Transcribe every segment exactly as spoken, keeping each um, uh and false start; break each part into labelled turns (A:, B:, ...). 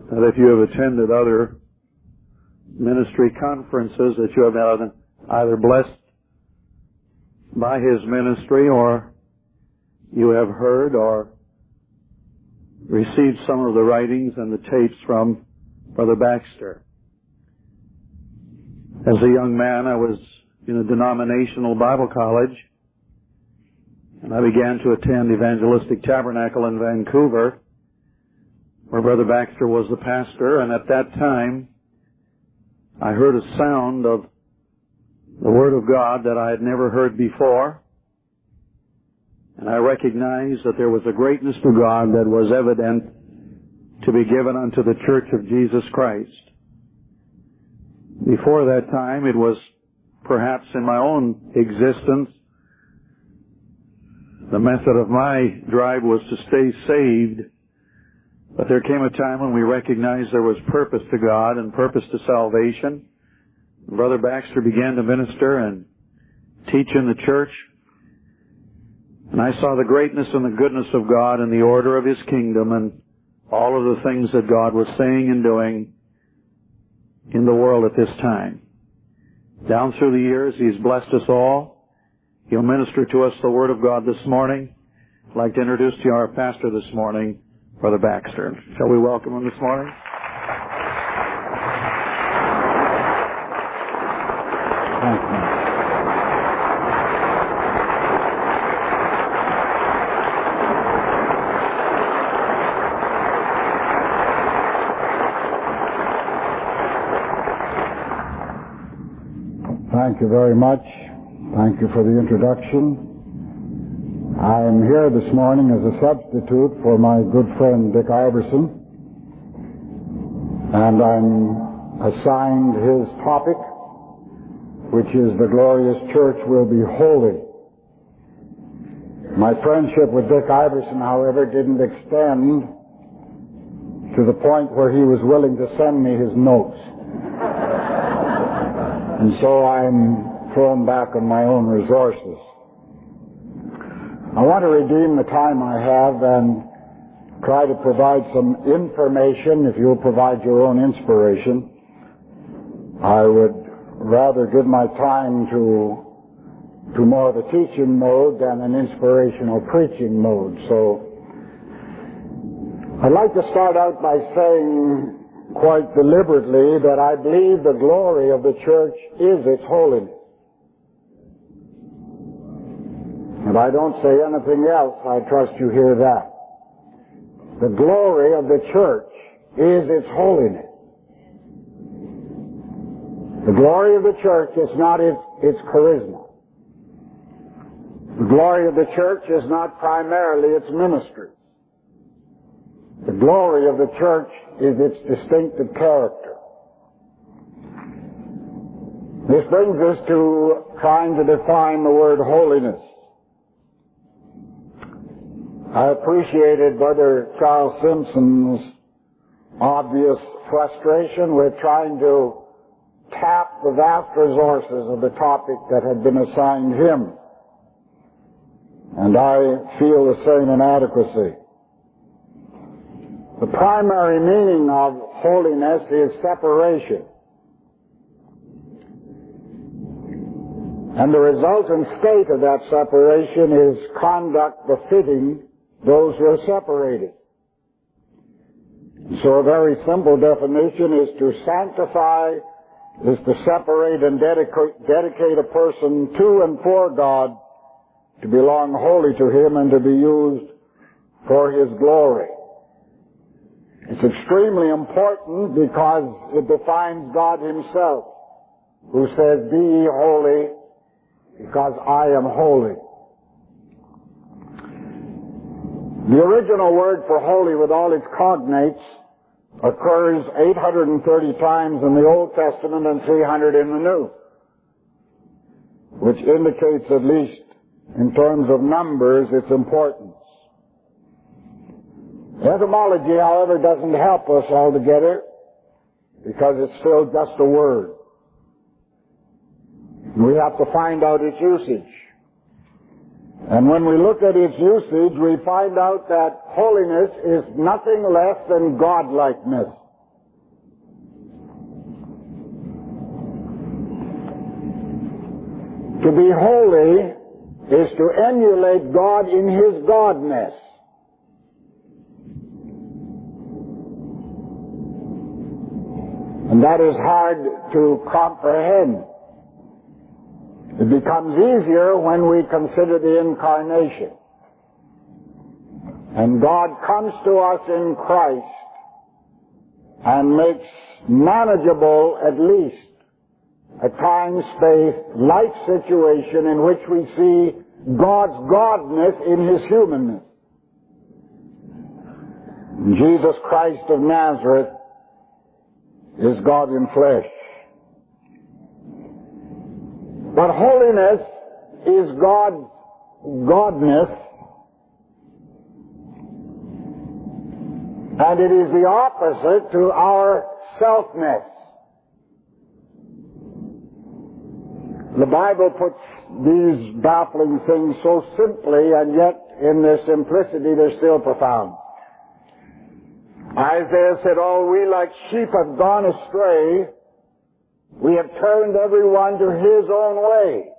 A: that if you have attended other ministry conferences, that you have been either blessed by his ministry, or you have heard or received some of the writings and the tapes from Brother Baxter. As a young man, I was in a denominational Bible college, and I began to attend Evangelistic Tabernacle in Vancouver, where Brother Baxter was the pastor, and at that time, I heard a sound of the Word of God that I had never heard before, and I recognized that there was a greatness to God that was evident to be given unto the Church of Jesus Christ. Before that time, it was perhaps in my own existence, the method of my drive was to stay saved, but there came a time when we recognized there was purpose to God and purpose to salvation. Brother Baxter began to minister and teach in the church, and I saw the greatness and the goodness of God and the order of His kingdom and all of the things that God was saying and doing in the world at this time. Down through the years, He's blessed us all. He'll minister to us the Word of God this morning. I'd like to introduce to you our pastor this morning, Brother Baxter. Shall we welcome him this morning? Thank you.
B: Thank you very much. Thank you for the introduction. I'm here this morning as a substitute for my good friend Dick Iverson, and I'm assigned his topic, which is the glorious church will be holy. My friendship with Dick Iverson, however, didn't extend to the point where he was willing to send me his notes. And so I'm thrown back on my own resources. I want to redeem the time I have and try to provide some information. If you'll provide your own inspiration, I would rather give my time to to more of a teaching mode than an inspirational preaching mode. So I'd like to start out by saying quite deliberately that I believe the glory of the church is its holiness. If I don't say anything else, I trust you hear that. The glory of the church is its holiness. The glory of the church is not its, its charisma. The glory of the church is not primarily its ministry. The glory of the church is its distinctive character. This brings us to trying to define the word holiness. I appreciated Brother Charles Simpson's obvious frustration with trying to tap the vast resources of the topic that had been assigned him. And I feel the same inadequacy. The primary meaning of holiness is separation. And the resultant state of that separation is conduct befitting those who are separated. So a very simple definition is to sanctify, is to separate and dedicate, dedicate a person to and for God, to belong wholly to Him and to be used for His glory. It's extremely important because it defines God Himself, who says, "Be ye holy, because I am holy." The original word for holy with all its cognates occurs eight hundred thirty times in the Old Testament and three hundred in the New, which indicates, at least in terms of numbers, its importance. Etymology, however, doesn't help us altogether because it's still just a word. We have to find out its usage. And when we look at its usage, we find out that holiness is nothing less than godlikeness. To be holy is to emulate God in His godness. And that is hard to comprehend. It becomes easier when we consider the incarnation. And God comes to us in Christ and makes manageable at least a time-space life situation in which we see God's godness in His humanness. Jesus Christ of Nazareth is God in flesh. But holiness is God's godness, and it is the opposite to our selfness. The Bible puts these baffling things so simply, and yet in their simplicity they're still profound. Isaiah said, "All we like sheep have gone astray. We have turned everyone to his own way.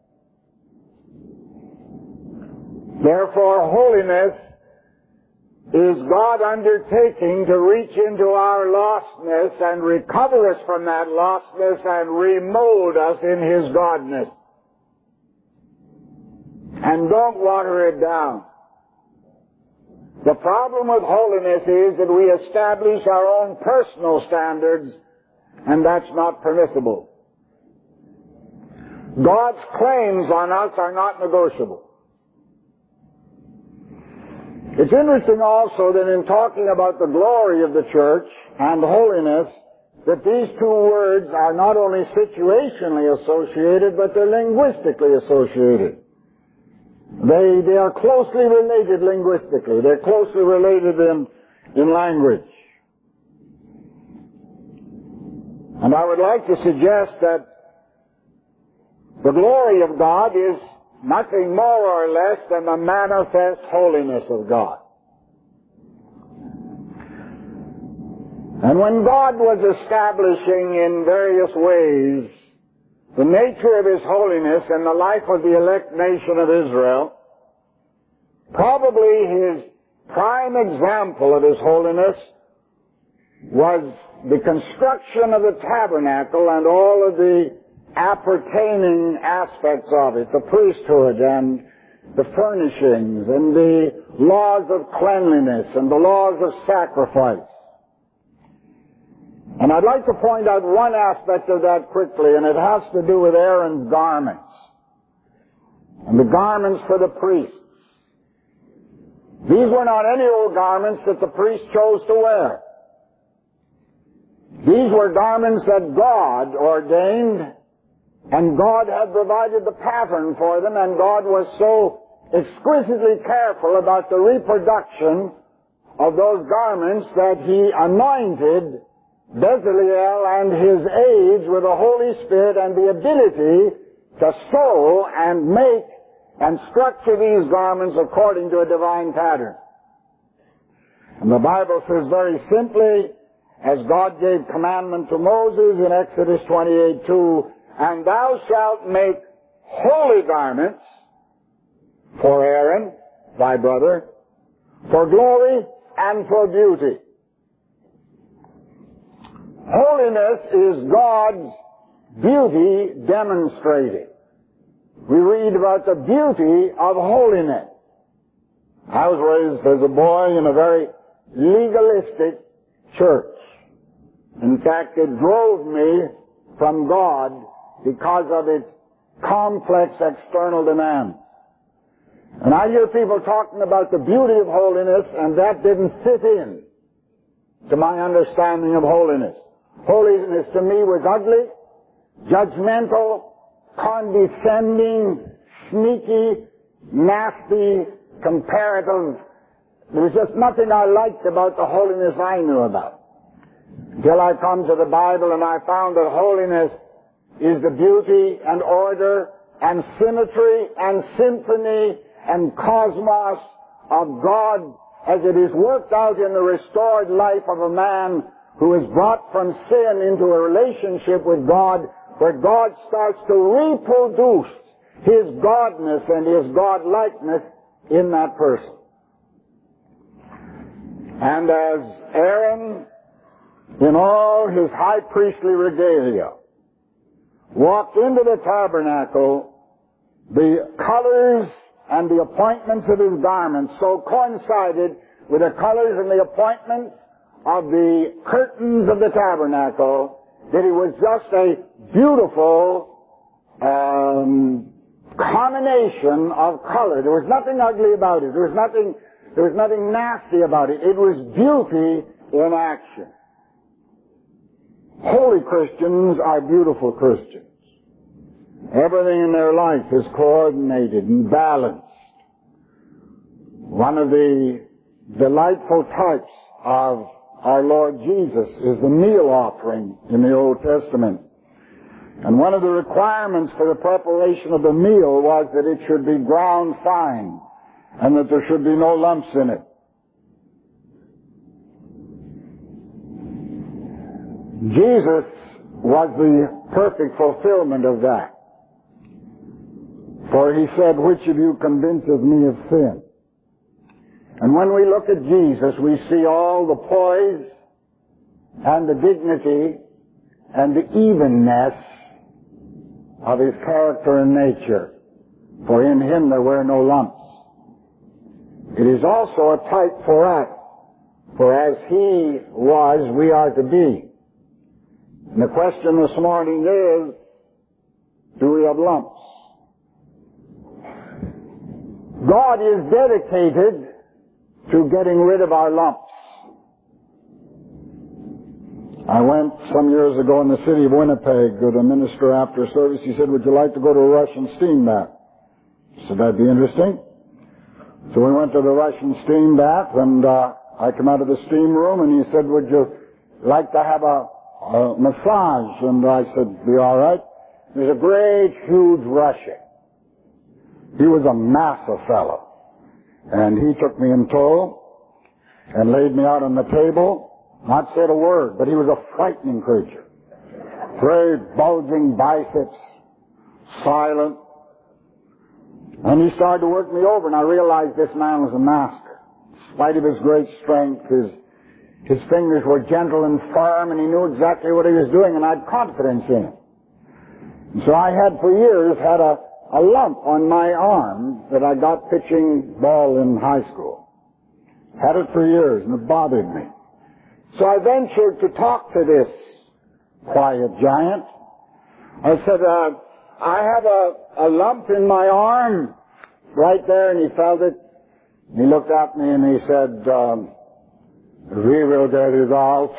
B: Therefore, holiness is God undertaking to reach into our lostness and recover us from that lostness and remold us in His godness. And don't water it down. The problem with holiness is that we establish our own personal standards, and that's not permissible. God's claims on us are not negotiable. It's interesting also that in talking about the glory of the church and holiness, that these two words are not only situationally associated, but they're linguistically associated. They, they are closely related linguistically. They're closely related in, in language. And I would like to suggest that the glory of God is nothing more or less than the manifest holiness of God. And when God was establishing in various ways the nature of His holiness in the life of the elect nation of Israel, probably His prime example of His holiness was the construction of the tabernacle and all of the appertaining aspects of it, the priesthood and the furnishings and the laws of cleanliness and the laws of sacrifice. And I'd like to point out one aspect of that quickly, and it has to do with Aaron's garments and the garments for the priests. These were not any old garments that the priest chose to wear. These were garments that God ordained, and God had provided the pattern for them, and God was so exquisitely careful about the reproduction of those garments that He anointed Bezaleel and his aides with the Holy Spirit and the ability to sew and make and structure these garments according to a divine pattern. And the Bible says very simply, as God gave commandment to Moses in Exodus twenty-eight two, "And thou shalt make holy garments for Aaron, thy brother, for glory and for beauty." Holiness is God's beauty demonstrated. We read about the beauty of holiness. I was raised as a boy in a very legalistic church. In fact, it drove me from God because of its complex external demands. And I hear people talking about the beauty of holiness, and that didn't fit in to my understanding of holiness. Holiness to me was ugly, judgmental, condescending, sneaky, nasty, comparative. There was just nothing I liked about the holiness I knew about. Until I come to the Bible and I found that holiness is the beauty and order and symmetry and symphony and cosmos of God as it is worked out in the restored life of a man who is brought from sin into a relationship with God, where God starts to reproduce His godness and His godlikeness in that person. And as Aaron, in all his high priestly regalia, walked into the tabernacle, the colors and the appointments of his garments so coincided with the colors and the appointments of the curtains of the tabernacle that it was just a beautiful um, combination of color. There was nothing ugly about it. There was nothing, there was nothing nasty about it. It was beauty in action. Holy Christians are beautiful Christians. Everything in their life is coordinated and balanced. One of the delightful types of our Lord Jesus is the meal offering in the Old Testament. And one of the requirements for the preparation of the meal was that it should be ground fine and that there should be no lumps in it. Jesus was the perfect fulfillment of that. For He said, "Which of you convinces me of sin?" And when we look at Jesus, we see all the poise and the dignity and the evenness of His character and nature. For in Him there were no lumps. It is also a type for us. For as He was, we are to be. And the question this morning is, do we have lumps? God is dedicated to getting rid of our lumps. I went some years ago in the city of Winnipeg with a minister after service. He said, "Would you like to go to a Russian steam bath?" I said, "That'd be interesting." So we went to the Russian steam bath, and uh, I came out of the steam room, and he said, "Would you like to have a, a massage?" And I said, "Be all right." There's a great, huge Russian. He was a massive fellow. And he took me in tow and laid me out on the table, not said a word, but he was a frightening creature. Great bulging biceps, silent. And he started to work me over, and I realized this man was a master. In spite of his great strength, his, his fingers were gentle and firm, and he knew exactly what he was doing, and I had confidence in him. And so I had for years had a a lump on my arm that I got pitching ball in high school. Had it for years, and it bothered me. So I ventured to talk to this quiet giant. I said, uh, I have a, a lump in my arm right there, and he felt it. He looked at me and he said, um, "We will get it out."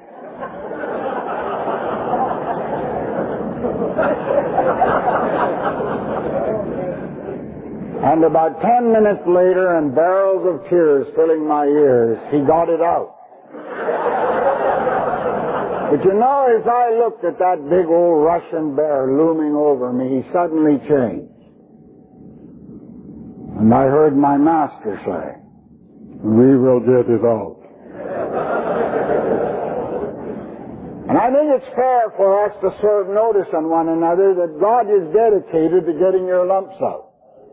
B: And about ten minutes later, and barrels of tears filling my ears, he got it out. But you know, as I looked at that big old Russian bear looming over me, he suddenly changed. And I heard my master say, "We will get it out." And I think it's fair for us to serve notice on one another that God is dedicated to getting your lumps out.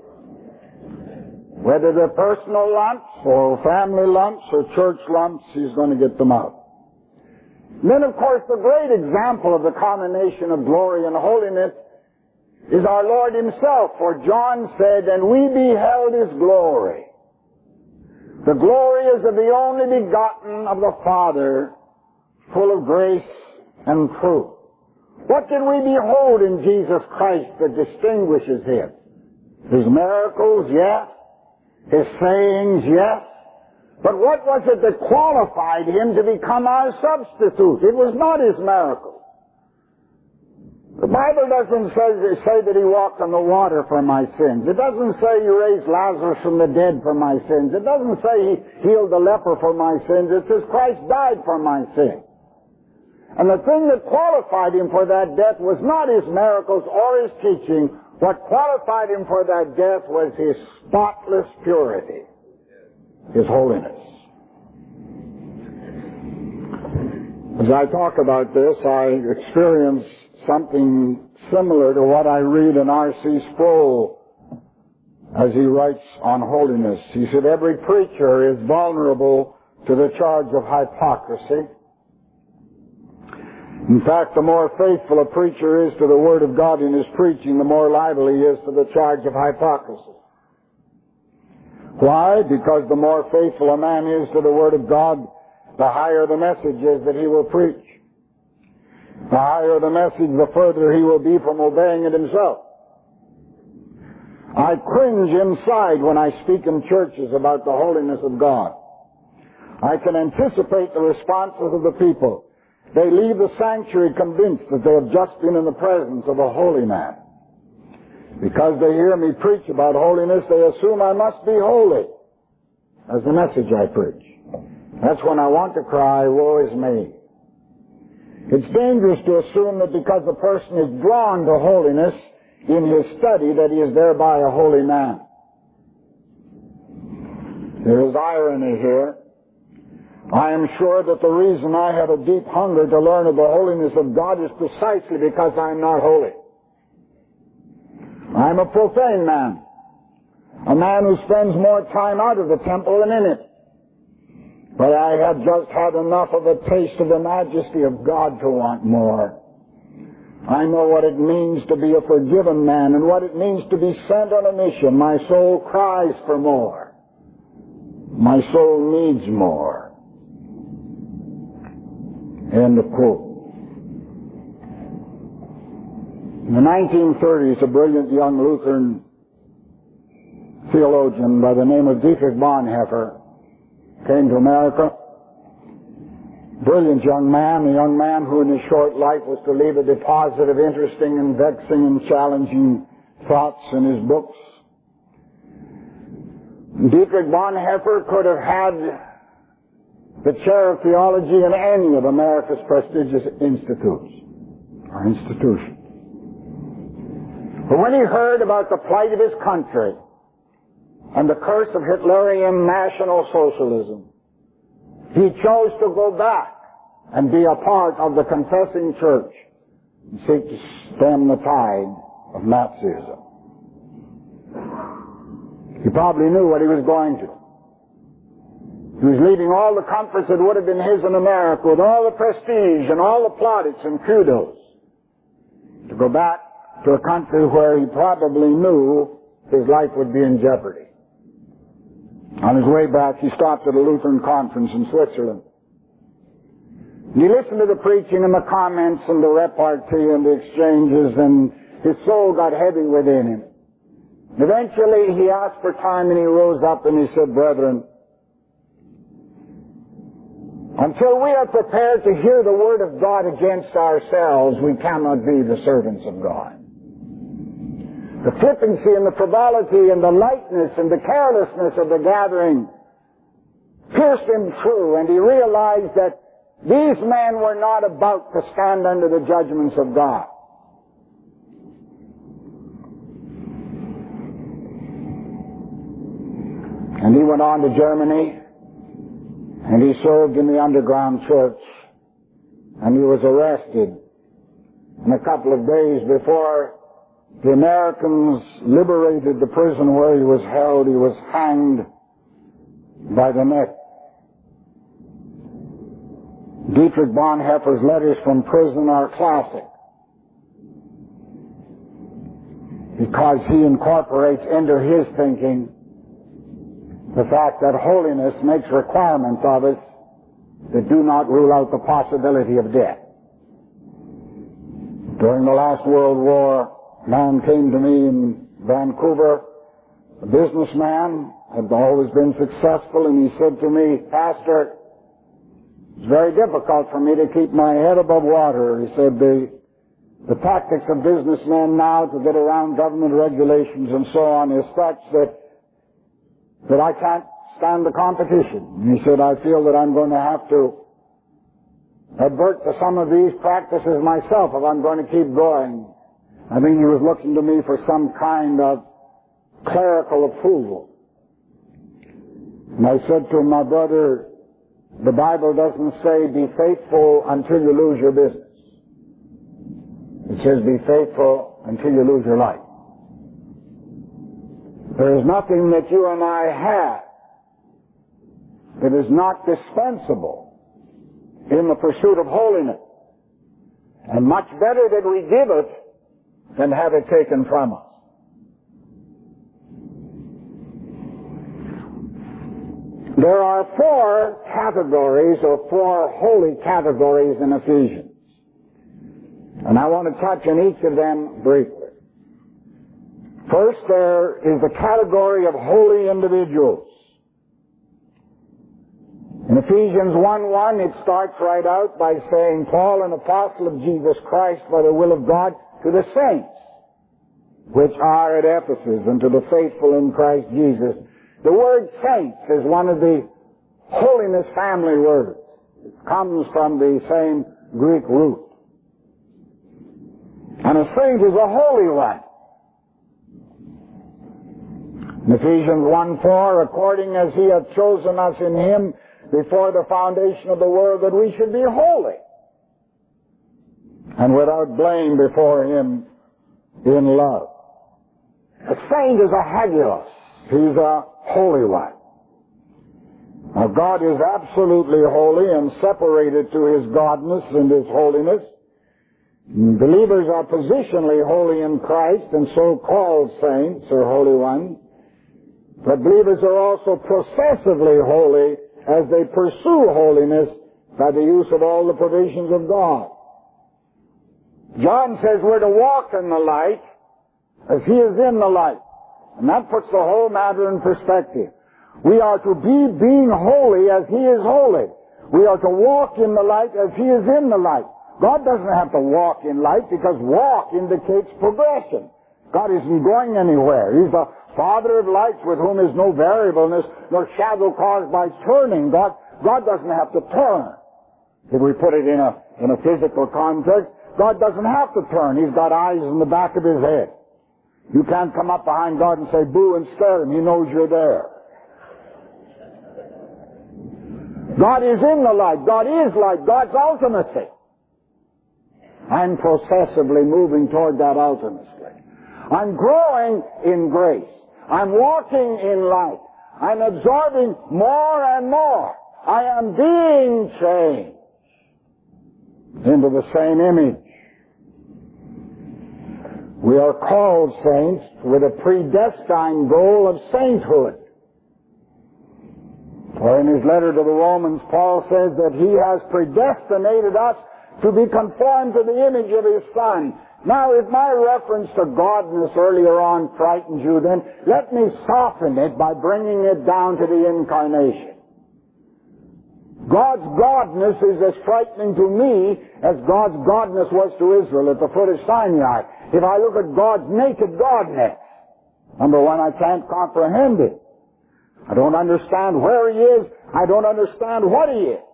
B: Whether they're personal lumps or family lumps or church lumps, He's going to get them out. And then, of course, the great example of the combination of glory and holiness is our Lord Himself. For John said, "And we beheld His glory. The glory is of the only begotten of the Father, full of grace and truth." What did we behold in Jesus Christ that distinguishes Him? His miracles, yes. His sayings, yes. But what was it that qualified Him to become our substitute? It was not His miracles. The Bible doesn't say, say that He walked on the water for my sins. It doesn't say He raised Lazarus from the dead for my sins. It doesn't say He healed the leper for my sins. It says Christ died for my sins. And the thing that qualified Him for that death was not His miracles or His teaching. What qualified Him for that death was His spotless purity, His holiness. As I talk about this, I experience something similar to what I read in R C Sproul as he writes on holiness. He said, every preacher is vulnerable to the charge of hypocrisy. In fact, the more faithful a preacher is to the Word of God in his preaching, the more liable he is to the charge of hypocrisy. Why? Because the more faithful a man is to the Word of God, the higher the message is that he will preach. The higher the message, the further he will be from obeying it himself. I cringe inside when I speak in churches about the holiness of God. I can anticipate the responses of the people. They leave the sanctuary convinced that they have just been in the presence of a holy man. Because they hear me preach about holiness, they assume I must be holy as the message I preach. That's when I want to cry, woe is me. It's dangerous to assume that because a person is drawn to holiness in his study, that he is thereby a holy man. There is irony here. I am sure that the reason I have a deep hunger to learn of the holiness of God is precisely because I am not holy. I am a profane man, a man who spends more time out of the temple than in it. But I have just had enough of a taste of the majesty of God to want more. I know what it means to be a forgiven man and what it means to be sent on a mission. My soul cries for more. My soul needs more. End of quote. In the nineteen thirties, a brilliant young Lutheran theologian by the name of Dietrich Bonhoeffer came to America. Brilliant young man, a young man who in his short life was to leave a deposit of interesting and vexing and challenging thoughts in his books. Dietrich Bonhoeffer could have had the chair of theology in any of America's prestigious institutes or institutions. But when he heard about the plight of his country and the curse of Hitlerian National Socialism, he chose to go back and be a part of the confessing church and seek to stem the tide of Nazism. He probably knew what he was going to. He was leaving all the comforts that would have been his in America with all the prestige and all the plaudits and kudos to go back to a country where he probably knew his life would be in jeopardy. On his way back, he stopped at a Lutheran conference in Switzerland. And he listened to the preaching and the comments and the repartee and the exchanges, and his soul got heavy within him. Eventually, he asked for time, and he rose up and he said, "Brethren, until we are prepared to hear the word of God against ourselves, we cannot be the servants of God." The flippancy and the frivolity and the lightness and the carelessness of the gathering pierced him through, and he realized that these men were not about to stand under the judgments of God. And he went on to Germany, and he served in the underground church, and he was arrested. And a couple of days before the Americans liberated the prison where he was held, he was hanged by the neck. Dietrich Bonhoeffer's letters from prison are classic because he incorporates into his thinking the fact that holiness makes requirements of us that do not rule out the possibility of death. During the last World War, a man came to me in Vancouver, a businessman, had always been successful, and he said to me, "Pastor, it's very difficult for me to keep my head above water." He said, the, the tactics of businessmen now to get around government regulations and so on is such that, that I can't stand the competition. And he said, "I feel that I'm going to have to advert to some of these practices myself if I'm going to keep going." I think he was looking to me for some kind of clerical approval. And I said to him, "My brother, the Bible doesn't say be faithful until you lose your business. It says be faithful until you lose your life. There is nothing that you and I have that is not dispensable in the pursuit of holiness. And much better that we give it than have it taken from us. There are four categories or four holy categories in Ephesians. And I want to touch on each of them briefly. First, there is the category of holy individuals. In Ephesians one one, it starts right out by saying, Paul, an apostle of Jesus Christ by the will of God, to the saints which are at Ephesus, and to the faithful in Christ Jesus. The word saints is one of the holiness family words. It comes from the same Greek root. And a saint is a holy one. In Ephesians one four, according as he hath chosen us in him before the foundation of the world, that we should be holy and without blame before him in love. A saint is a hagios. He's a holy one. Now, God is absolutely holy and separated to his godness and his holiness. Believers are positionally holy in Christ, and so-called saints are holy ones. But believers are also processively holy as they pursue holiness by the use of all the provisions of God. John says we're to walk in the light as he is in the light. And that puts the whole matter in perspective. We are to be being holy as he is holy. We are to walk in the light as he is in the light. God doesn't have to walk in light, because walk indicates progression. God isn't going anywhere. He's the Father of lights, with whom is no variableness nor shadow caused by turning. God, God doesn't have to turn. If we put it in a, in a physical context, God doesn't have to turn. He's got eyes in the back of his head. You can't come up behind God and say, boo, and scare him. He knows you're there. God is in the light. God is light. God's ultimacy. I'm processively moving toward that ultimacy. I'm growing in grace. I'm walking in light. I'm absorbing more and more. I am being changed into the same image. We are called saints with a predestined goal of sainthood. For in his letter to the Romans, Paul says that he has predestinated us to be conformed to the image of his Son. Now, if my reference to godness earlier on frightened you, then let me soften it by bringing it down to the incarnation. God's godness is as frightening to me as God's godness was to Israel at the foot of Sinai. If I look at God's naked godness, number one, I can't comprehend it. I don't understand where he is. I don't understand what he is.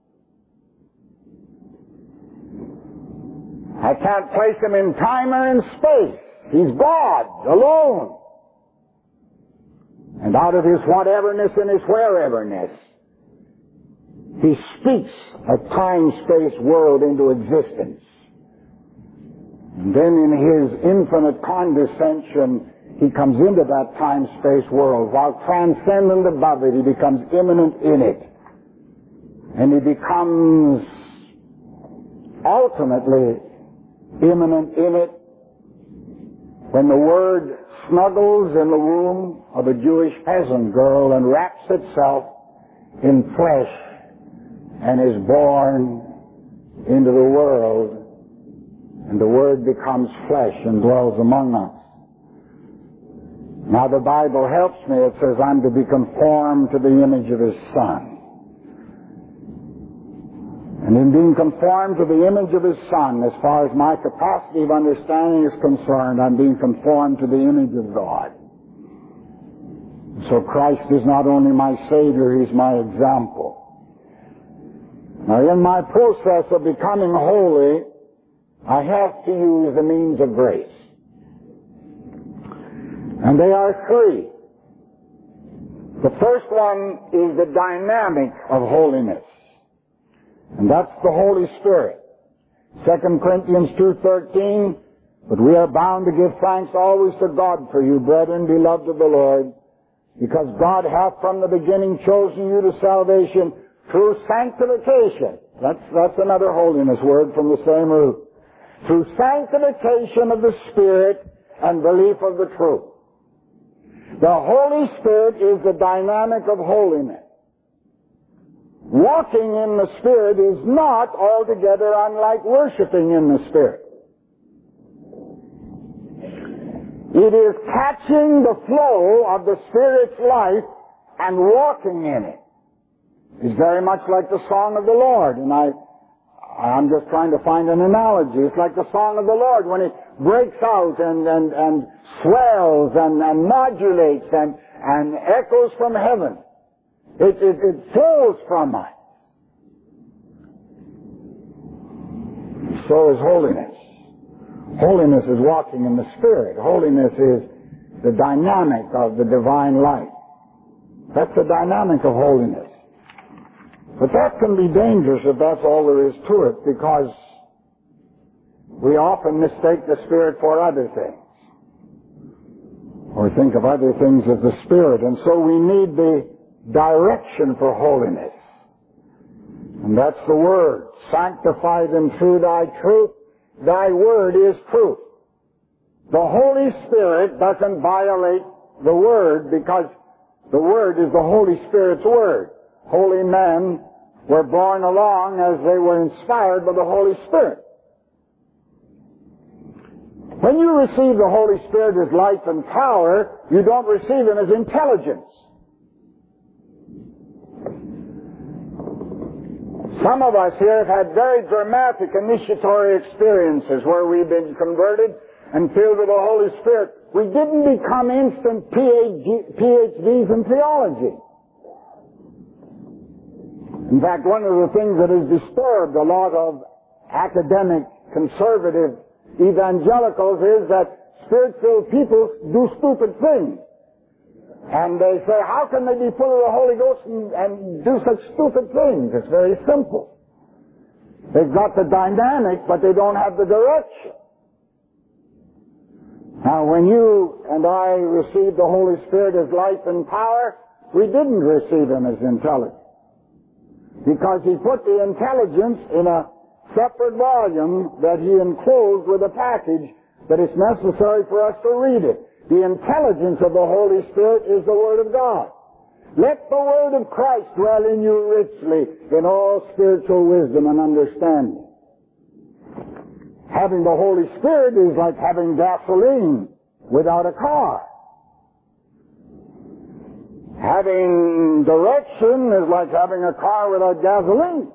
B: I can't place him in time or in space. He's God alone. And out of his whateverness and his whereverness, he speaks a time-space world into existence. And then in his infinite condescension, he comes into that time-space world. While transcendent above it, he becomes immanent in it. And he becomes ultimately immanent in it when the Word snuggles in the womb of a Jewish peasant girl and wraps itself in flesh and is born into the world, and the Word becomes flesh and dwells among us. Now the Bible helps me. It says I'm to be conformed to the image of his Son. And in being conformed to the image of his Son, as far as my capacity of understanding is concerned, I'm being conformed to the image of God. So Christ is not only my Savior, he's my example. Now in my process of becoming holy, I have to use the means of grace. And they are three. The first one is the dynamic of holiness. And that's the Holy Spirit. Second Corinthians two thirteen, but we are bound to give thanks always to God for you, brethren, beloved of the Lord, because God hath from the beginning chosen you to salvation through sanctification. That's, that's another holiness word from the same root. Through sanctification of the Spirit and belief of the truth. The Holy Spirit is the dynamic of holiness. Walking in the Spirit is not altogether unlike worshiping in the Spirit. It is catching the flow of the Spirit's life and walking in it. It's very much like the song of the Lord, and I, I'm just trying to find an analogy. It's like the song of the Lord when it breaks out and, and, and swells and, and modulates and, and echoes from heaven. It, it, it flows from us. So is holiness. Holiness is walking in the Spirit. Holiness is the dynamic of the divine life. That's the dynamic of holiness. But that can be dangerous if that's all there is to it, because we often mistake the Spirit for other things, or think of other things as the Spirit, and so we need the direction for holiness. And that's the Word. Sanctify them through thy truth. Thy Word is truth. The Holy Spirit doesn't violate the Word, because the Word is the Holy Spirit's Word. Holy men were born along as they were inspired by the Holy Spirit. When you receive the Holy Spirit as life and power, you don't receive Him as intelligence. Some of us here have had very dramatic initiatory experiences where we've been converted and filled with the Holy Spirit. We didn't become instant P H Ds in theology. In fact, one of the things that has disturbed a lot of academic, conservative evangelicals is that Spirit-filled people do stupid things. And they say, how can they be full of the Holy Ghost and, and do such stupid things? It's very simple. They've got the dynamic, but they don't have the direction. Now, when you and I received the Holy Spirit as life and power, we didn't receive Him as intelligence. Because He put the intelligence in a separate volume that He enclosed with a package that it's necessary for us to read it. The intelligence of the Holy Spirit is the Word of God. Let the Word of Christ dwell in you richly in all spiritual wisdom and understanding. Having the Holy Spirit is like having gasoline without a car. Having direction is like having a car without gasoline.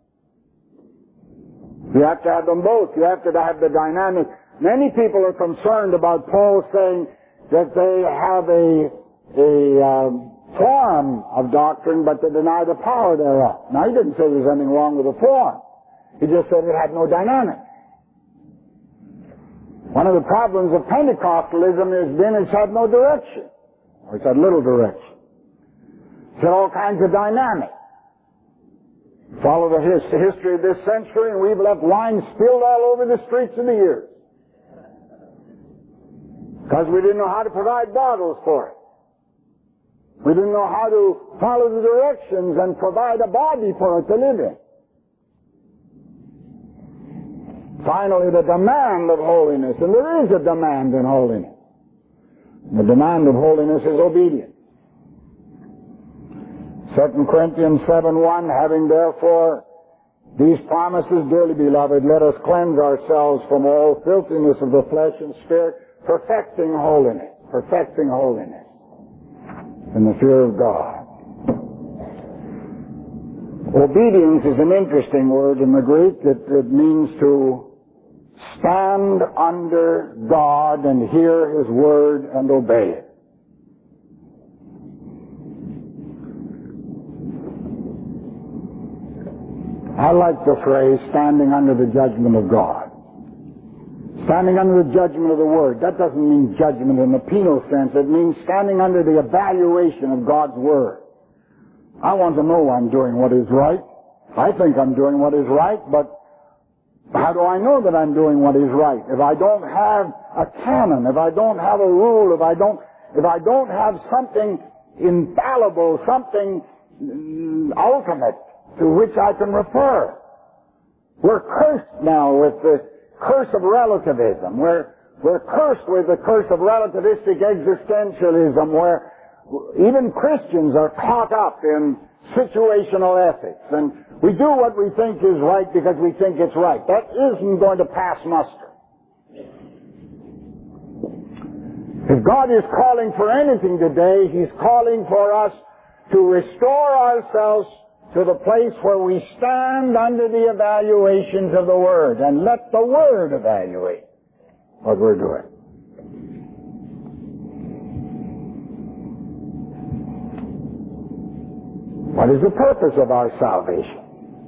B: You have to have them both. You have to have the dynamic. Many people are concerned about Paul saying that they have a, a um, form of doctrine, but they deny the power thereof. Now, he didn't say there's anything wrong with the form. He just said it had no dynamic. One of the problems of Pentecostalism has been it's had no direction, or it's had little direction. It's had all kinds of dynamic. Follow the his, history of this century, and we've left wine spilled all over the streets of the years. Because we didn't know how to provide bottles for it. We didn't know how to follow the directions and provide a body for it to live in. Finally, the demand of holiness, and there is a demand in holiness. The demand of holiness is obedience. Second Corinthians seven one, having therefore these promises, dearly beloved, let us cleanse ourselves from all filthiness of the flesh and spirit, perfecting holiness, perfecting holiness in the fear of God. Obedience is an interesting word in the Greek. It, it means to stand under God and hear His word and obey it. I like the phrase, standing under the judgment of God. Standing under the judgment of the Word. That doesn't mean judgment in the penal sense. It means standing under the evaluation of God's Word. I want to know I'm doing what is right, I think I'm doing what is right, but how do I know that I'm doing what is right? If I don't have a canon, if I don't have a rule, if I don't, if I don't have something infallible, something ultimate to which I can refer. We're cursed now with the curse of relativism. We're, we're cursed with the curse of relativistic existentialism, where even Christians are caught up in situational ethics, and we do what we think is right because we think it's right. That isn't going to pass muster. If God is calling for anything today, He's calling for us to restore ourselves to the place where we stand under the evaluations of the Word, and let the Word evaluate what we're doing. What is the purpose of our salvation?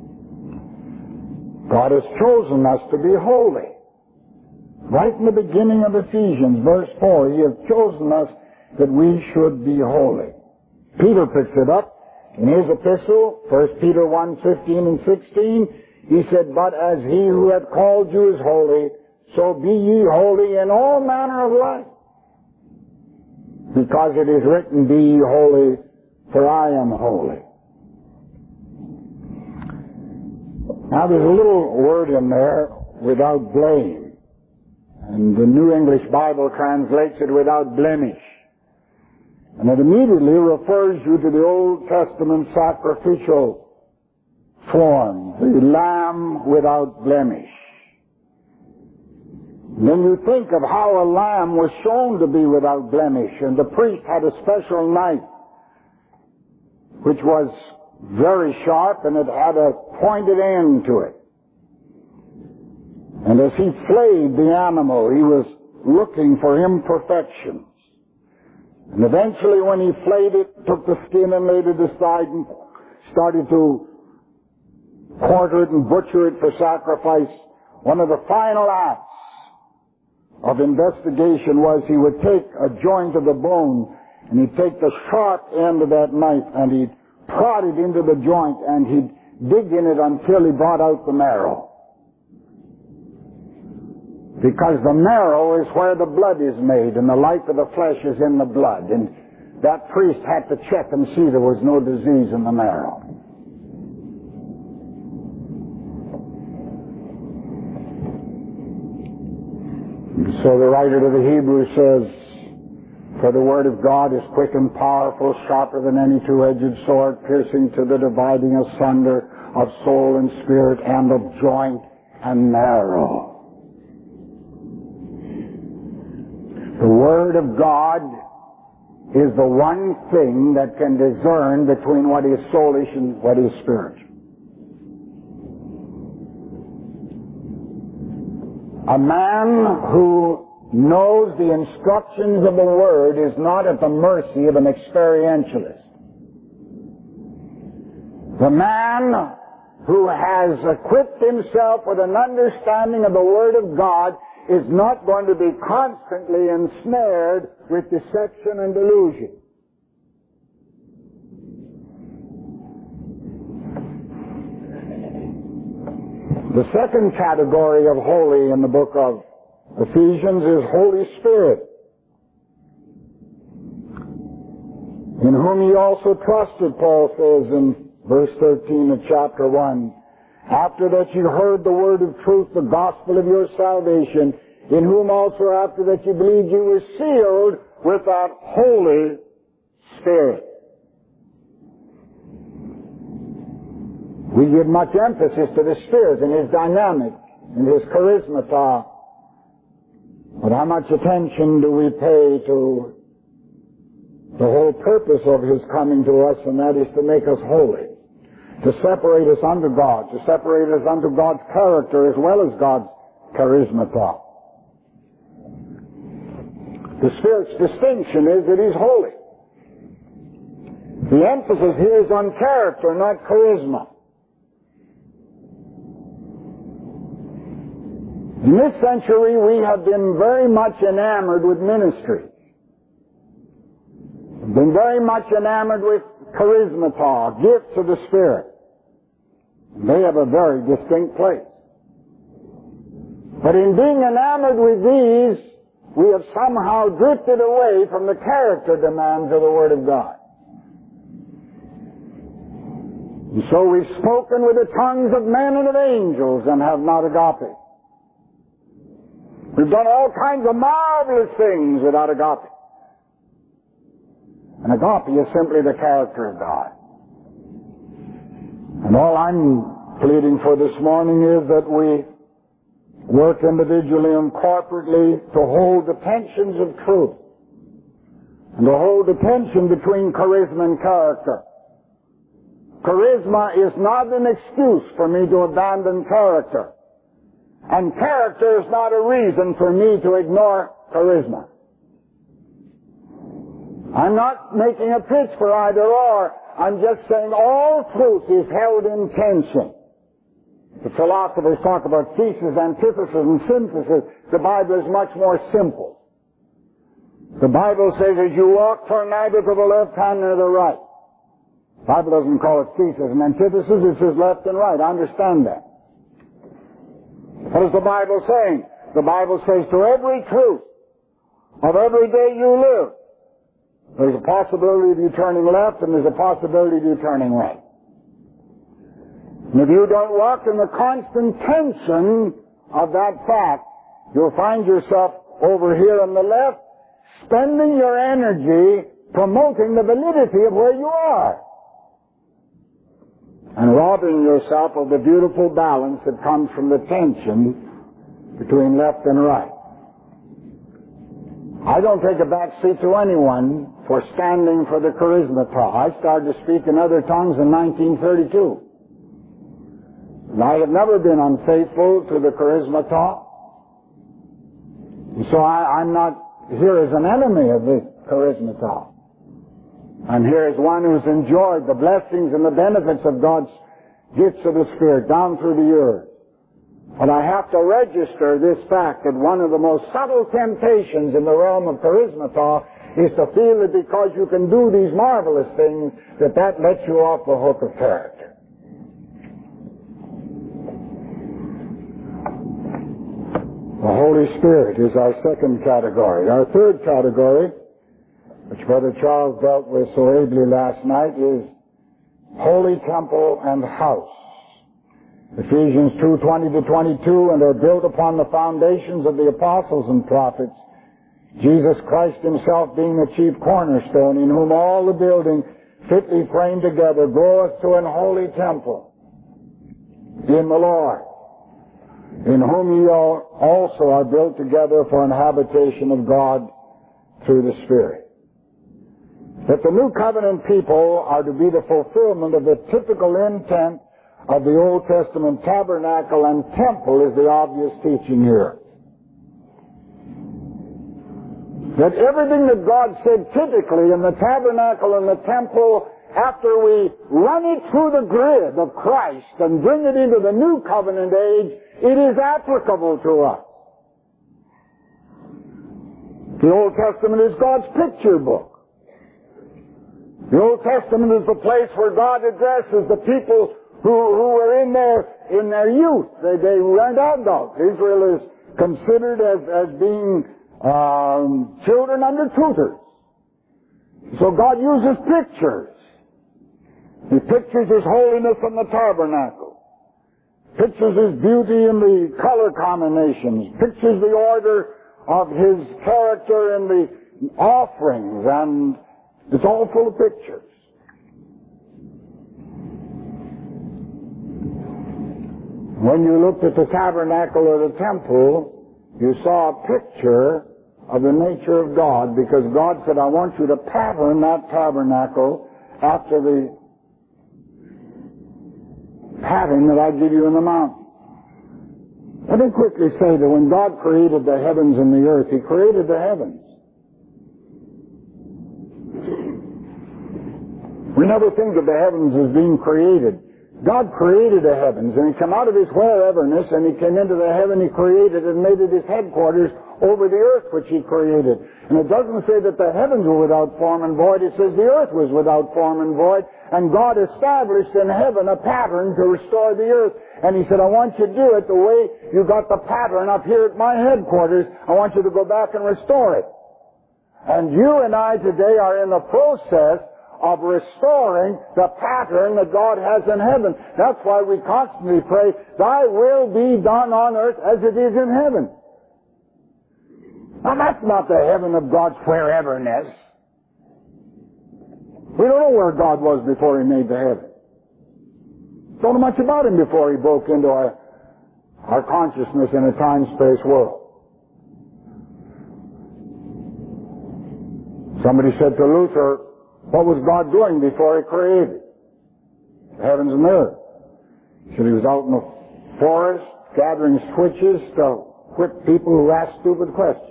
B: God has chosen us to be holy. Right in the beginning of Ephesians, verse four, He has chosen us that we should be holy. Peter picks it up in his epistle, First Peter one, fifteen and sixteen. He said, "But as He who hath called you is holy, so be ye holy in all manner of life. Because it is written, Be ye holy, for I am holy." Now there's a little word in there, without blame. And the New English Bible translates it without blemish. And it immediately refers you to the Old Testament sacrificial form, the lamb without blemish. And then you think of how a lamb was shown to be without blemish, and the priest had a special knife, which was very sharp, and it had a pointed end to it. And as he flayed the animal, he was looking for imperfections. And eventually when he flayed it, took the skin and laid it aside and started to quarter it and butcher it for sacrifice, one of the final acts of investigation was he would take a joint of the bone, and he'd take the sharp end of that knife and he'd prod it into the joint, and he'd dig in it until he brought out the marrow. Because the marrow is where the blood is made, and the life of the flesh is in the blood. And that priest had to check and see there was no disease in the marrow. And so the writer to the Hebrews says, "For the word of God is quick and powerful, sharper than any two-edged sword, piercing to the dividing asunder of soul and spirit, and of joint and marrow." The Word of God is the one thing that can discern between what is soulish and what is spiritual. A man who knows the instructions of the Word is not at the mercy of an experientialist. The man who has equipped himself with an understanding of the Word of God is not going to be constantly ensnared with deception and delusion. The second category of holy in the book of Ephesians is Holy Spirit, in whom ye also trusted, Paul says in verse thirteen of chapter one. After that you heard the word of truth, the gospel of your salvation, in whom also after that you believed you were sealed with that Holy Spirit. We give much emphasis to the Spirit and His dynamic and His charismata. But how much attention do we pay to the whole purpose of His coming to us, and that is to make us holy, to separate us unto God, to separate us unto God's character as well as God's charismata. The Spirit's distinction is that He's holy. The emphasis here is on character, not charisma. In this century, we have been very much enamored with ministry. We've been very much enamored with charismata, gifts of the Spirit. They have a very distinct place. But in being enamored with these, we have somehow drifted away from the character demands of the Word of God. And so we've spoken with the tongues of men and of angels and have not agape. We've done all kinds of marvelous things without agape. And agape is simply the character of God. And all I'm pleading for this morning is that we work individually and corporately to hold the tensions of truth and to hold the tension between charisma and character. Charisma is not an excuse for me to abandon character. And character is not a reason for me to ignore charisma. I'm not making a pitch for either or. I'm just saying all truth is held in tension. The philosophers talk about thesis, antithesis, and synthesis. The Bible is much more simple. The Bible says as you walk, turn neither to the left hand nor the right. The Bible doesn't call it thesis and antithesis, it says left and right. I understand that. What is the Bible saying? The Bible says to every truth of every day you live, there's a possibility of you turning left and there's a possibility of you turning right. And if you don't walk in the constant tension of that fact, you'll find yourself over here on the left, spending your energy promoting the validity of where you are, and robbing yourself of the beautiful balance that comes from the tension between left and right. I don't take a back seat to anyone for standing for the charisma talk. I started to speak in other tongues in nineteen thirty-two. And I have never been unfaithful to the charisma talk. And so I, I'm not here as an enemy of the charisma talk. I'm here as one who's enjoyed the blessings and the benefits of God's gifts of the Spirit down through the years. But I have to register this fact that one of the most subtle temptations in the realm of charisma talk is to feel that because you can do these marvelous things, that that lets you off the hook of character. The Holy Spirit is our second category. Our third category, which Brother Charles dealt with so ably last night, is holy temple and house. Ephesians two twenty to twenty-two, and are built upon the foundations of the apostles and prophets, Jesus Christ himself being the chief cornerstone, in whom all the building fitly framed together groweth to an holy temple in the Lord, in whom ye all also are built together for an habitation of God through the Spirit. That the New Covenant people are to be the fulfillment of the typical intent of the Old Testament tabernacle and temple is the obvious teaching here. That everything that God said typically in the tabernacle and the temple, after we run it through the grid of Christ and bring it into the New Covenant age, it is applicable to us. The Old Testament is God's picture book. The Old Testament is the place where God addresses the people who, who were in their, in their youth. They, they weren't adults. Israel is considered as, as being um, children under tutors. So God uses pictures. He pictures His holiness in the tabernacle. Pictures His beauty in the color combinations. Pictures the order of His character in the offerings, and it's all full of pictures. When you looked at the tabernacle or the temple, you saw a picture of the nature of God, because God said, I want you to pattern that tabernacle after the pattern that I give you in the mountain. Let me quickly say that when God created the heavens and the earth, He created the heavens. We never think of the heavens as being created. God created the heavens, and He came out of His whereverness, and He came into the heaven He created and made it His headquarters over the earth which He created. And it doesn't say that the heavens were without form and void. It says the earth was without form and void. And God established in heaven a pattern to restore the earth. And He said, I want you to do it the way you got the pattern up here at my headquarters. I want you to go back and restore it. And you and I today are in the process of restoring the pattern that God has in heaven. That's why we constantly pray, Thy will be done on earth as it is in heaven. Now that's not the heaven of God's whereverness. We don't know where God was before He made the heaven. Don't know much about Him before He broke into our, our consciousness in a time-space world. Somebody said to Luther, what was God doing before He created the heavens and the earth? He said He was out in the forest gathering switches to whip people who ask stupid questions.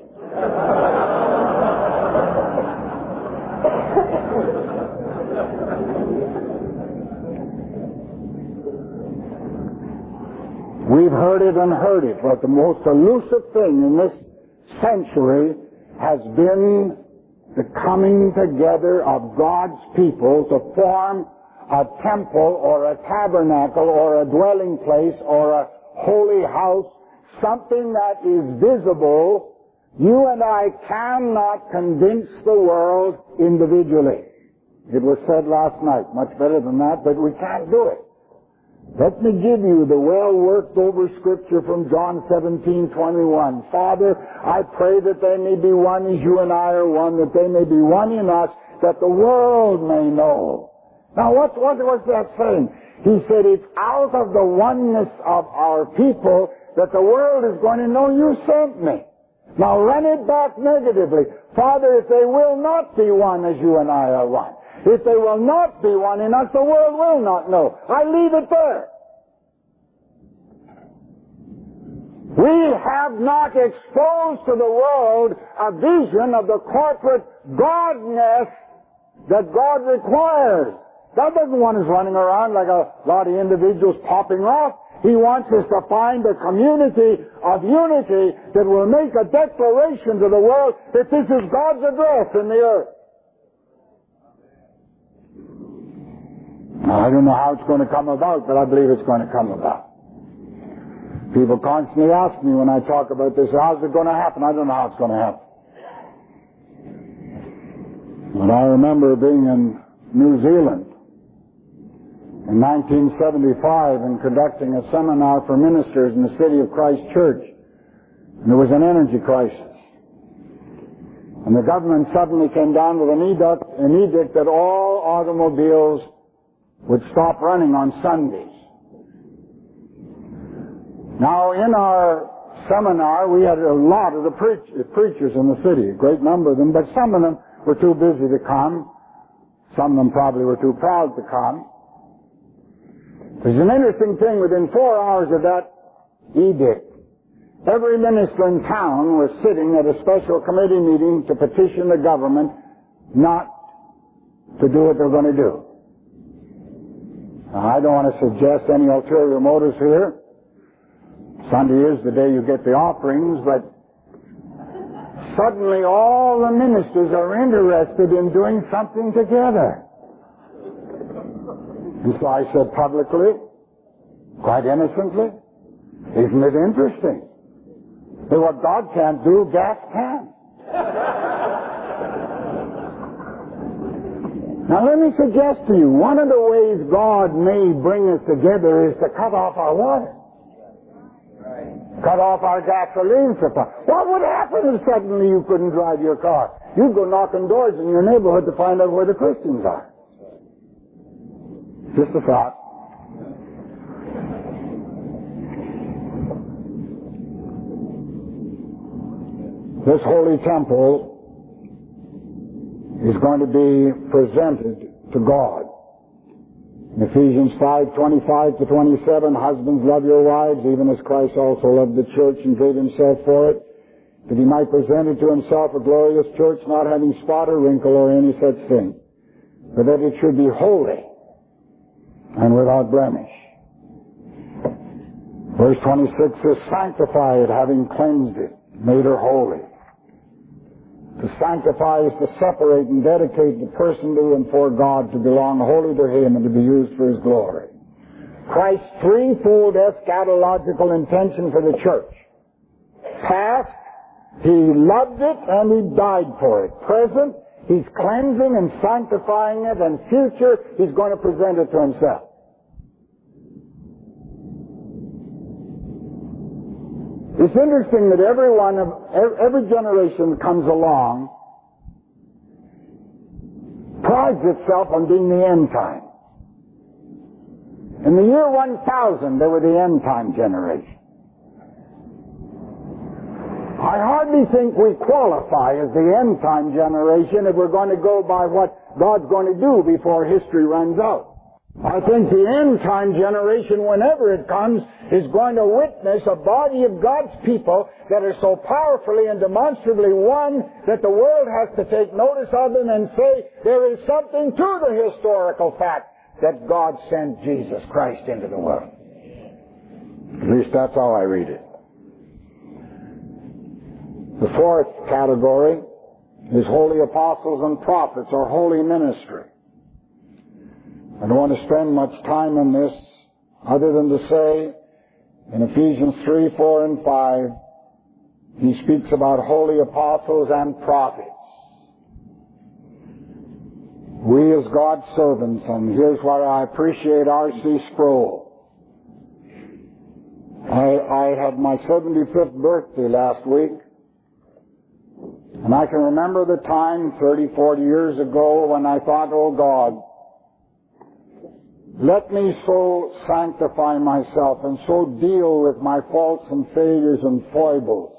B: We've heard it and heard it, but the most elusive thing in this century has been the coming together of God's people to form a temple or a tabernacle or a dwelling place or a holy house, something that is visible. You and I cannot convince the world individually. It was said last night, much better than that, but we can't do it. Let me give you the well-worked over scripture from John seventeen twenty-one. Father, I pray that they may be one as you and I are one, that they may be one in us, that the world may know. Now what, what was that saying? He said it's out of the oneness of our people that the world is going to know you sent me. Now run it back negatively. Father, if they will not be one as you and I are one, if they will not be one in us, the world will not know. I leave it there. We have not exposed to the world a vision of the corporate godness that God requires. God doesn't want us running around like a lot of individuals popping off. He wants us to find a community of unity that will make a declaration to the world that this is God's address in the earth. Now, I don't know how it's going to come about, but I believe it's going to come about. People constantly ask me when I talk about this, how's it going to happen? I don't know how it's going to happen. But I remember being in New Zealand in nineteen seventy-five and conducting a seminar for ministers in the city of Christ Church. And there was an energy crisis. And the government suddenly came down with an edict, an edict that all automobiles would stop running on Sundays. Now, in our seminar, we had a lot of the preach, preachers in the city, a great number of them, but some of them were too busy to come. Some of them probably were too proud to come. There's an interesting thing, within four hours of that edict, every minister in town was sitting at a special committee meeting to petition the government not to do what they're going to do. Now, I don't want to suggest any ulterior motives here. Sunday is the day you get the offerings, but suddenly all the ministers are interested in doing something together. And so I said publicly, quite innocently, isn't it interesting that what God can't do, gas can? Now let me suggest to you, one of the ways God may bring us together is to cut off our water. Cut off our gasoline supply. What would happen if suddenly you couldn't drive your car? You'd go knocking doors in your neighborhood to find out where the Christians are. Just a thought. This holy temple is going to be presented to God. In Ephesians five twenty-five to twenty-seven, husbands, love your wives, even as Christ also loved the church and gave himself for it, that he might present it to himself a glorious church, not having spot or wrinkle or any such thing, but that it should be holy and without blemish. Verse twenty-six says, sanctify it, having cleansed it, made her holy. To sanctify is to separate and dedicate the person to and for God to belong wholly to Him and to be used for His glory. Christ's threefold eschatological intention for the church. Past, He loved it and He died for it. Present, He's cleansing and sanctifying it, and future, He's going to present it to Himself. It's interesting that every one of, every generation that comes along prides itself on being the end time. In the year one thousand, they were the end time generation. I hardly think we qualify as the end time generation if we're going to go by what God's going to do before history runs out. I think the end time generation, whenever it comes, is going to witness a body of God's people that are so powerfully and demonstrably one that the world has to take notice of them and say there is something to the historical fact that God sent Jesus Christ into the world. At least that's how I read it. The fourth category is holy apostles and prophets, or holy ministry. I don't want to spend much time on this other than to say in Ephesians three, four, and five, he speaks about holy apostles and prophets. We as God's servants, and here's where I appreciate R C Sproul. I, I had my seventy-fifth birthday last week, and I can remember the time thirty, forty years ago when I thought, oh God, let me so sanctify myself and so deal with my faults and failures and foibles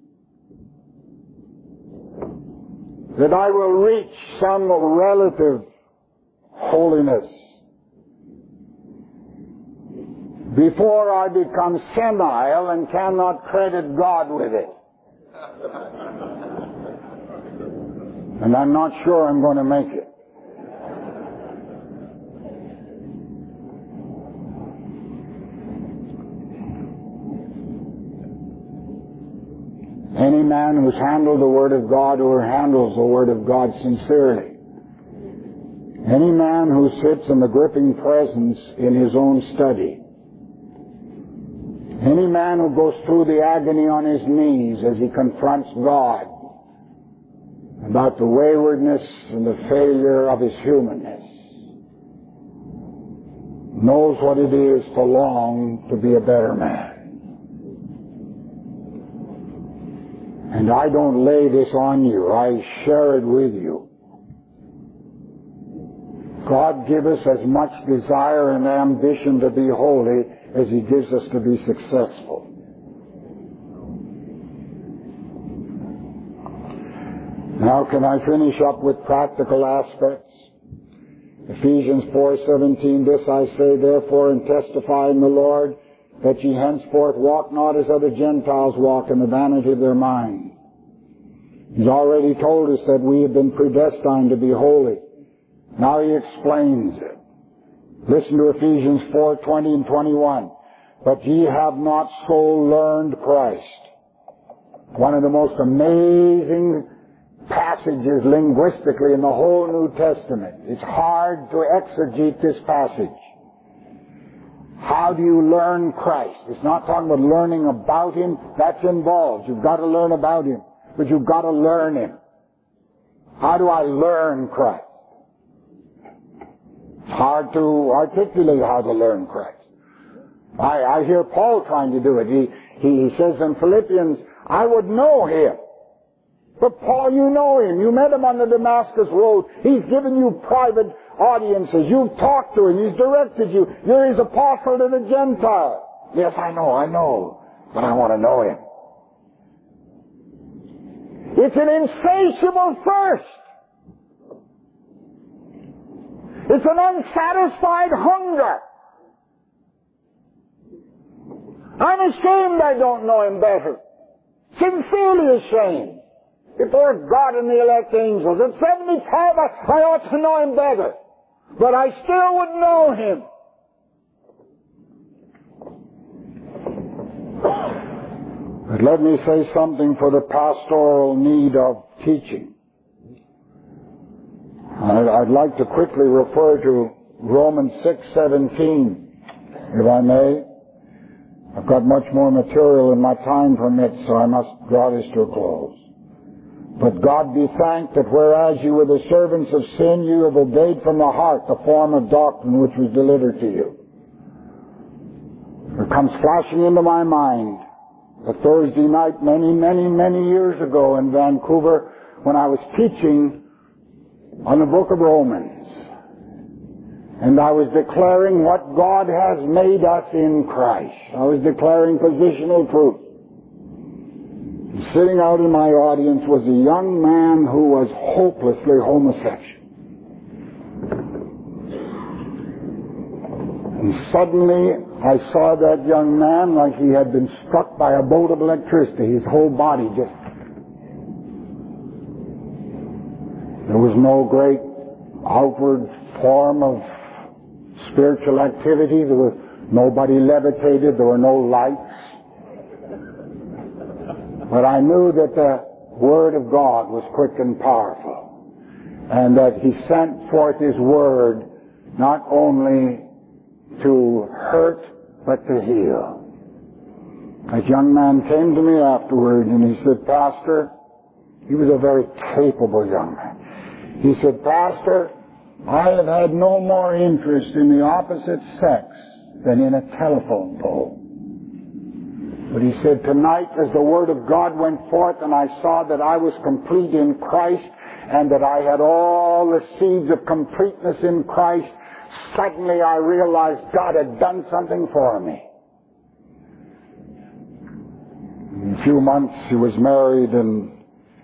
B: that I will reach some relative holiness before I become senile and cannot credit God with it. And I'm not sure I'm going to make it. Any man who's handled the Word of God or handles the Word of God sincerely. Any man who sits in the gripping presence in his own study. Any man who goes through the agony on his knees as he confronts God about the waywardness and the failure of his humanness knows what it is to long to be a better man. And I don't lay this on you. I share it with you. God give us as much desire and ambition to be holy as He gives us to be successful. Now can I finish up with practical aspects? Ephesians four seventeen, this I say therefore and testify in the Lord, that ye henceforth walk not as other Gentiles walk in the vanity of their mind. He's already told us that we have been predestined to be holy. Now He explains it. Listen to Ephesians four twenty and twenty-one. But ye have not so learned Christ. One of the most amazing passages linguistically in the whole New Testament. It's hard to exegete this passage. How do you learn Christ? It's not talking about learning about Him. That's involved. You've got to learn about Him. But you've got to learn Him. How do I learn Christ? It's hard to articulate how to learn Christ. I, I hear Paul trying to do it. He, he says in Philippians, I would know Him. But Paul, you know Him. You met Him on the Damascus Road. He's given you private audiences. You've talked to Him. He's directed you. You're His apostle to the Gentiles. Yes, I know, I know. But I want to know Him. It's an insatiable thirst. It's an unsatisfied hunger. I'm ashamed I don't know Him better. Sincerely ashamed. Before God and the elect angels. At seventy-five, I, I ought to know Him better. But I still would know Him But let me say something for the pastoral need of teaching. I'd like to quickly refer to Romans six seventeen, if I may. I've got much more material than my time permits, so I must draw this to a close. But God be thanked that whereas you were the servants of sin, you have obeyed from the heart the form of doctrine which was delivered to you. It comes flashing into my mind a Thursday night many, many, many years ago in Vancouver when I was teaching on the book of Romans. And I was declaring what God has made us in Christ. I was declaring positional truth. Sitting out in my audience was a young man who was hopelessly homosexual. And suddenly I saw that young man like he had been struck by a bolt of electricity. His whole body just... There was no great outward form of spiritual activity. There was nobody levitated. There were no lights. But I knew that the Word of God was quick and powerful, and that He sent forth His Word not only to hurt, but to heal. That young man came to me afterward, and he said, Pastor, he was a very capable young man. He said, Pastor, I have had no more interest in the opposite sex than in a telephone pole. But he said, tonight as the Word of God went forth and I saw that I was complete in Christ and that I had all the seeds of completeness in Christ, suddenly I realized God had done something for me. In a few months he was married and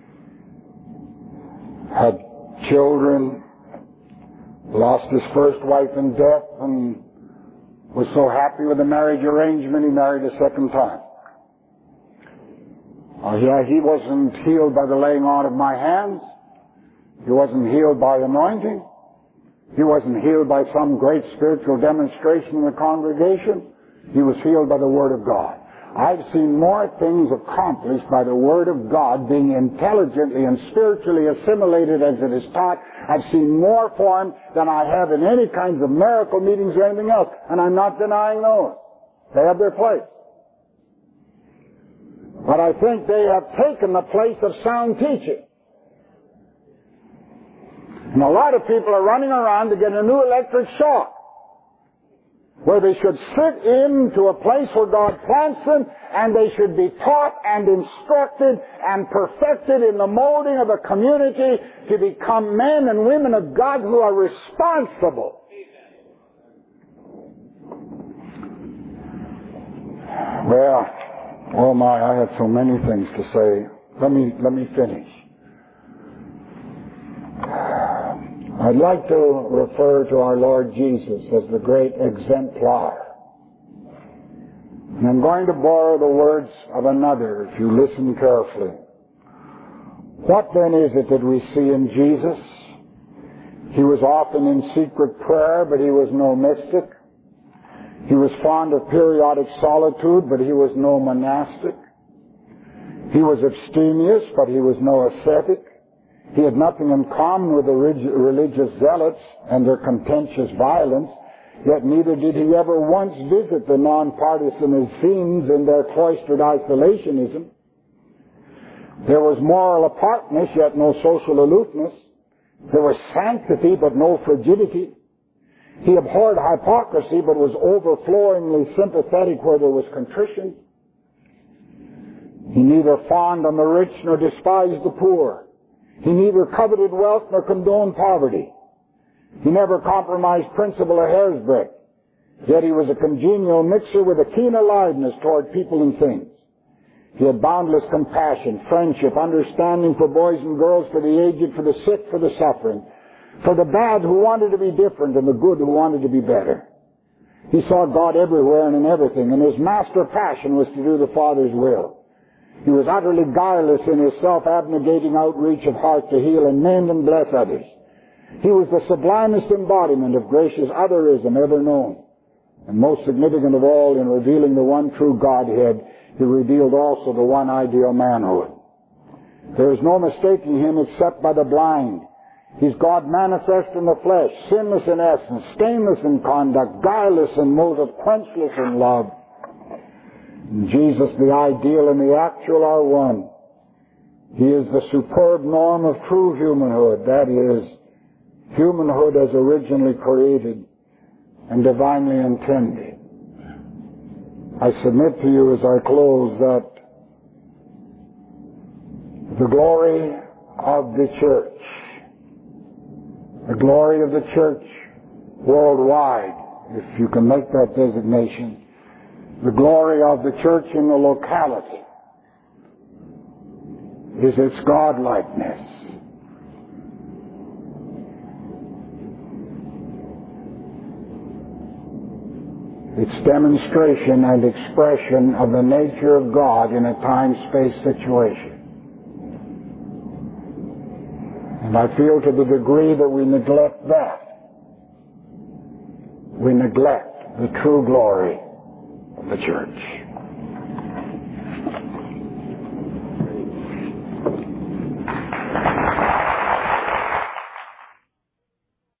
B: had children, lost his first wife in death, and was so happy with the marriage arrangement he married a second time. Uh, yeah, he wasn't healed by the laying on of my hands. He wasn't healed by anointing. He wasn't healed by some great spiritual demonstration in the congregation. He was healed by the Word of God. I've seen more things accomplished by the Word of God being intelligently and spiritually assimilated as it is taught. I've seen more for Him than I have in any kinds of miracle meetings or anything else. And I'm not denying those. They have their place. But I think they have taken the place of sound teaching. And a lot of people are running around to get a new electric shock, where they should sit into a place where God plants them, and they should be taught and instructed and perfected in the molding of a community to become men and women of God who are responsible. Well, oh my, I had so many things to say. Let me, let me finish. I'd like to refer to our Lord Jesus as the great exemplar. And I'm going to borrow the words of another, if you listen carefully. What then is it that we see in Jesus? He was often in secret prayer, but he was no mystic. He was fond of periodic solitude, but he was no monastic. He was abstemious, but he was no ascetic. He had nothing in common with the religious zealots and their contentious violence, yet neither did he ever once visit the non-partisan Essenes in their cloistered isolationism. There was moral apartness, yet no social aloofness. There was sanctity, but no frigidity. He abhorred hypocrisy, but was overflowingly sympathetic where there was contrition. He neither fawned on the rich nor despised the poor. He neither coveted wealth nor condoned poverty. He never compromised principle a hair's breadth. Yet he was a congenial mixer with a keen aliveness toward people and things. He had boundless compassion, friendship, understanding for boys and girls, for the aged, for the sick, for the suffering, for the bad who wanted to be different and the good who wanted to be better. He saw God everywhere and in everything, and his master passion was to do the Father's will. He was utterly guileless in his self-abnegating outreach of heart to heal and mend and bless others. He was the sublimest embodiment of gracious otherism ever known. And most significant of all in revealing the one true Godhead, He revealed also the one ideal manhood. There is no mistaking him except by the blind. He's God manifest in the flesh, sinless in essence, stainless in conduct, guileless in motive, quenchless in love. And Jesus, the ideal and the actual, are one. He is the superb norm of true humanhood, that is, humanhood as originally created and divinely intended. I submit to you as I close that the glory of the church, the glory of the church worldwide, if you can make that designation, the glory of the church in the locality is its godlikeness. Its demonstration and expression of the nature of God in a time-space situation. And I feel to the degree that we neglect that, we neglect the true glory of the church.